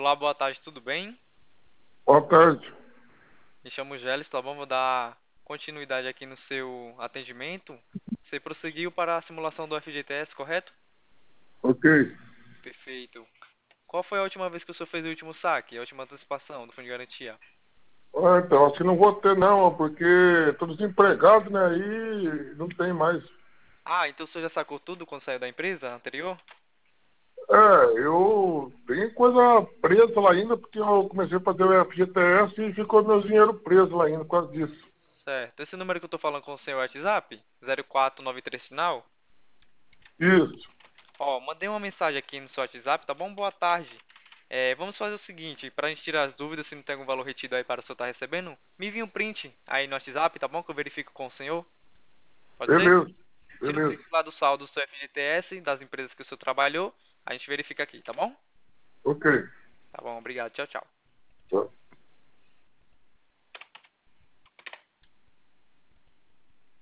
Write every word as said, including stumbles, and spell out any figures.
Olá, boa tarde, tudo bem? Boa tarde. Me chamo Gélis, tá bom? Vou dar continuidade aqui no seu atendimento. Você prosseguiu para a simulação do F G T S, correto? Ok. Perfeito. Qual foi a última vez que o senhor fez o último saque, a última antecipação do fundo de garantia? Ah, então, acho que não vou ter não, porque estou desempregado, né? Aí não tem mais. Ah, então o senhor já sacou tudo quando saiu da empresa anterior? É, eu tenho coisa presa lá ainda, porque eu comecei a fazer o F G T S e ficou meu dinheiro preso lá ainda por causa disso. Certo. Esse número que eu tô falando com o seu WhatsApp, zero quatro nove três final, Isso. ó, mandei uma mensagem aqui no seu WhatsApp, tá bom? Boa tarde. É, vamos fazer o seguinte, para a gente tirar as dúvidas se não tem algum valor retido aí para o senhor estar recebendo, me envie um print aí no WhatsApp, tá bom? Que eu verifico com o senhor. Pode ser? Beleza, Tira o beleza. print lá do saldo do seu F G T S, das empresas que o senhor trabalhou, a gente verifica aqui, tá bom? Ok. Tá bom, obrigado. Tchau, tchau. Tá.